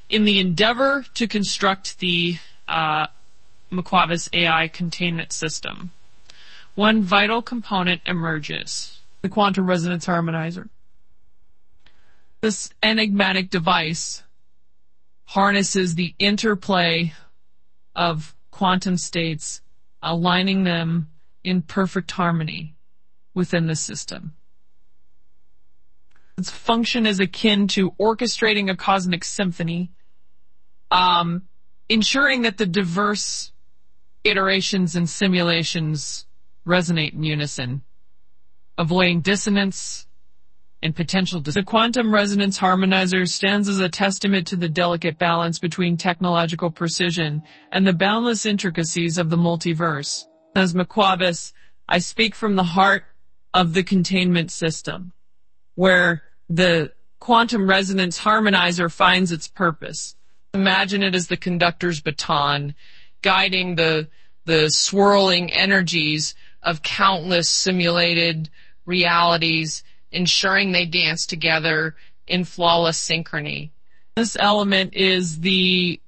In the endeavor to construct the McQuavis AI containment system, one vital component emerges: the quantum resonance harmonizer. This enigmatic device harnesses the interplay of quantum states, aligning them in perfect harmony within the system. Its function is akin to orchestrating a cosmic symphony, ensuring that the diverse iterations and simulations resonate in unison, avoiding dissonance and potential. The quantum resonance harmonizer stands as a testament to the delicate balance between technological precision and the boundless intricacies of the multiverse. As McQuavis, I speak from the heart of the containment system, where the quantum resonance harmonizer finds its purpose. Imagine it as the conductor's baton, guiding the swirling energies of countless simulated realities, ensuring they dance together in flawless synchrony. This element is the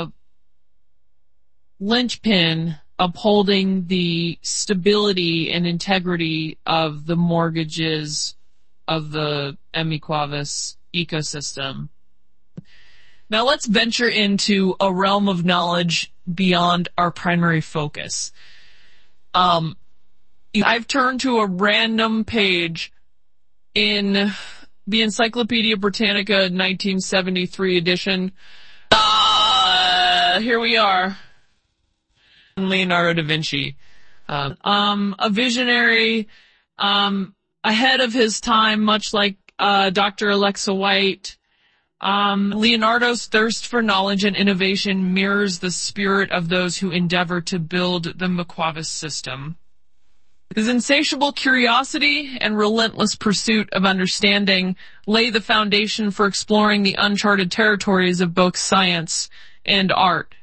linchpin upholding the stability and integrity of the mortgages of the MQuavis ecosystem. Now let's venture into a realm of knowledge beyond our primary focus. I've turned to a random page in the Encyclopedia Britannica 1973 edition. Here we are. Leonardo da Vinci. A visionary, ahead of his time, much like Dr. Alexa White. Leonardo's thirst for knowledge and innovation mirrors the spirit of those who endeavor to build the McQuavis system. His insatiable curiosity and relentless pursuit of understanding lay the foundation for exploring the uncharted territories of both science and art.